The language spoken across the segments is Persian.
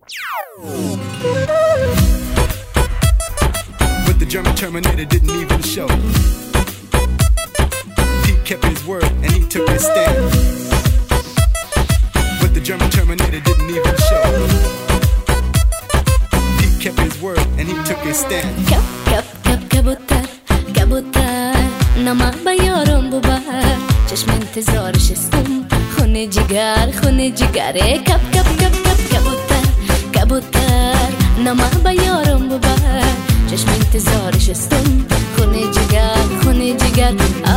But the German Terminator didn't even show. Pete kept his word and he took his stand. But the German Terminator didn't even show. Pete kept his word and he took his stand. كبوتر كبوتر نما بیارم ببر چشم انتظارش استم خونه جگره کب کبوتر کبوتر نما بیارم ببر چشم انتظارش استم خونه جگر خونه جگر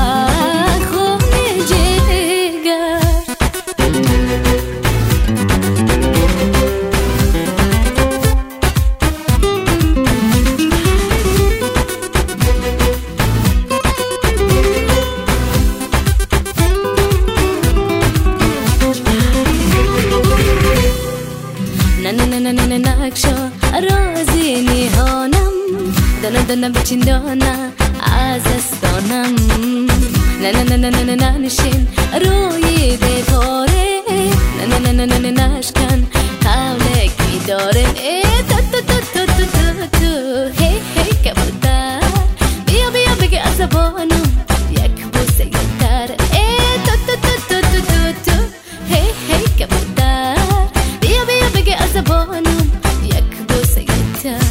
نکشا رازی نیهانم دانا بچندانا از استانم نه نشین روی دیواره نه نشکن قولک میداره تو هی کبوتر بیا بگه عصبانم یک بوسه یتر تو هی کبوتر بیا بگه عصبانم یک بوسه یتر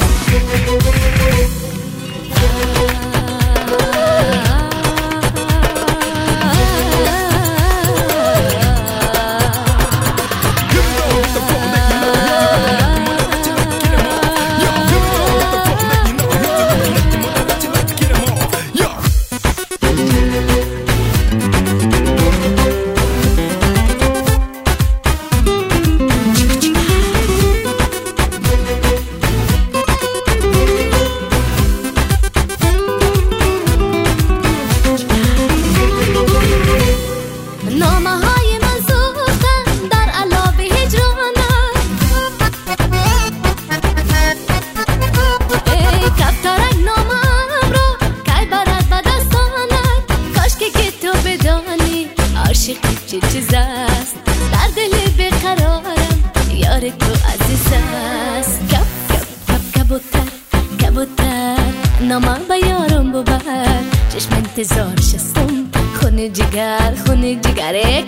چه چیز است در دل بیقرارم یار تو عزیز است کبوتر نامم بیارم ببر چشم انتظارش استم خونه جگره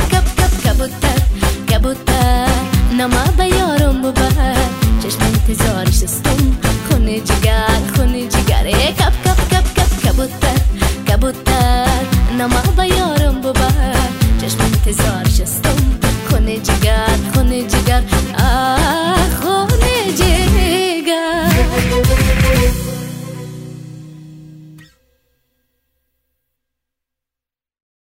کبوتر نامم بیارم ببر چشم انتظارش استم خونه جگره